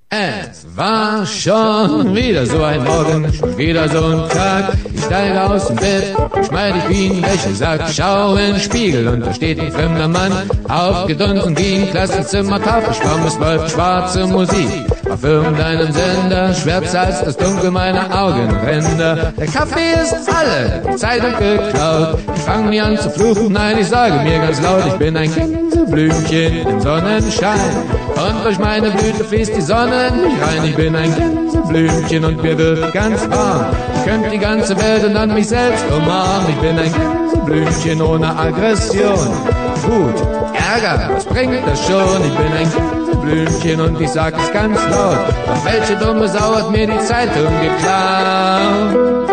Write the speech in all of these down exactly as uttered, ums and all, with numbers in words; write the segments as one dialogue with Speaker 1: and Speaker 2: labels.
Speaker 1: Es war schon wieder so ein Morgen, schon wieder so ein Tag. Ich steige aus dem Bett, schmeiß ich wie ein Wäschesack, schau in den Spiegel und da steht ein fremder Mann, aufgedunsen wie ein Klassenzimmer, Tafelschwamm, es läuft schwarze Musik. Auf irgendeinem Sender, schwärzer als das Dunkel meiner Augenränder. Der Kaffee ist alle, die Zeitung geklaut. Ich fang nie an zu fluchen, nein, ich sage mir ganz laut, ich bin ein Gänseblümchen im Sonnenschein. Und durch meine Blüte fließt die Sonne nicht rein. Ich bin ein Gänseblümchen und mir wird ganz warm. Ich könnte die ganze Welt und dann mich selbst umarmen. Ich bin ein Gänseblümchen ohne Aggression. Gut, Ärger, was bringt das schon? Ich bin ein Gänseblümchen und ich sag es ganz laut. Doch welche dumme Sau hat mir die Zeitung geklaut?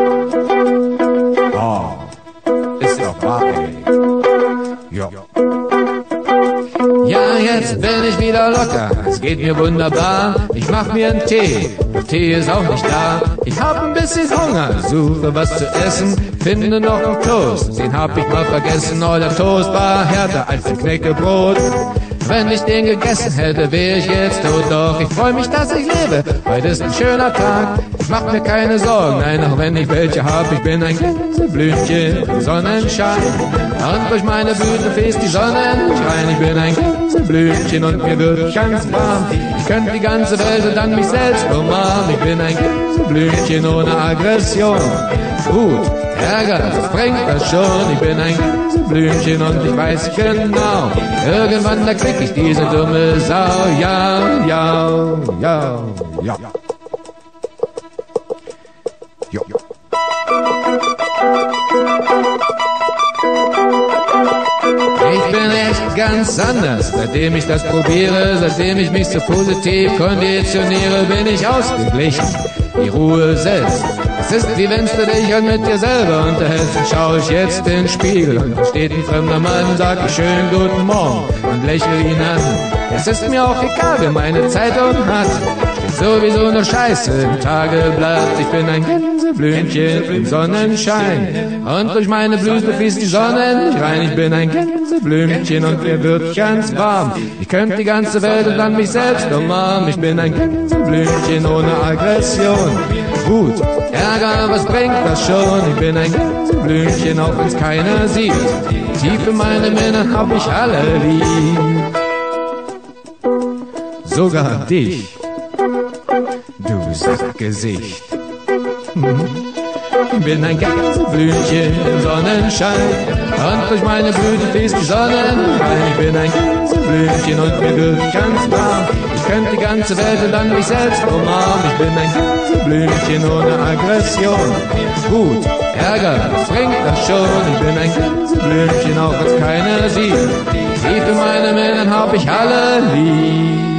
Speaker 1: Oh, ist doch wahr, ey. Ja. Ja, jetzt bin ich wieder locker, es geht mir wunderbar. Ich mach mir einen Tee, der Tee ist auch nicht da. Ich hab ein bisschen Hunger, suche was zu essen, finde noch einen Toast, den hab ich mal vergessen. Oh, der Toast war härter als ein Knäckebrot. Wenn ich den gegessen hätte, wäre ich jetzt tot. Doch ich freu mich, dass ich lebe, heute ist ein schöner Tag. Ich mach mir keine Sorgen, nein, auch wenn ich welche hab. Ich bin ein Gänseblümchen im Sonnenschein. Und durch meine Blüte fließt die Sonne nicht rein. Ich bin ein Gänseblümchen und mir wird ganz warm. Ich könnte die ganze Welt und dann mich selbst umarmen. Ich bin ein Gänseblümchen ohne Aggression. Gut, Ärger, was bringt das schon? Ich bin ein Gänseblümchen und ich weiß genau, irgendwann da krieg ich diese dumme Sau. Ja, ja, ja, ja. Jo. Ich bin echt ganz anders, seitdem ich das probiere, seitdem ich mich so positiv konditioniere, bin ich ausgeglichen, die Ruhe setzt. Es ist wie wenn's du dich halt mit dir selber unterhältst. Und schau ich jetzt in den Spiegel und da steht ein fremder Mann, sag ich schön guten Morgen und lächel ihn an. Es ist mir auch egal, wer meine Zeitung hat, steht sowieso nur Scheiße im Tageblatt. Ich bin ein Gänseblümchen im Sonnenschein und durch meine Blüte fließt die Sonne nicht rein. Ich bin ein Gänseblümchen und mir wird ganz warm. Ich könnte die ganze Welt und dann mich selbst umarmen. Ich bin ein Gänseblümchen ohne Aggression. Gut, Ärger, was bringt das schon? Ich bin ein Gänseblümchen, auch wenn's keiner sieht. Tief in meinem Innern hab ich alle lieb. Sogar dich, du Sackgesicht. Ich bin ein Gänseblümchen im Sonnenschein und durch meine Blüte fließt die Sonne rein. Ich bin ein Gänseblümchen und mir wird ganz warm. Ich könnte die ganze Welt und dann mich selbst umarmen. Ich bin ein Gänseblümchen ohne Aggression. Gut, Ärger, was bringt das schon? Ich bin ein Gänseblümchen, auch wenn's keiner sieht. Tief in meinem Innern hab ich alle lieb.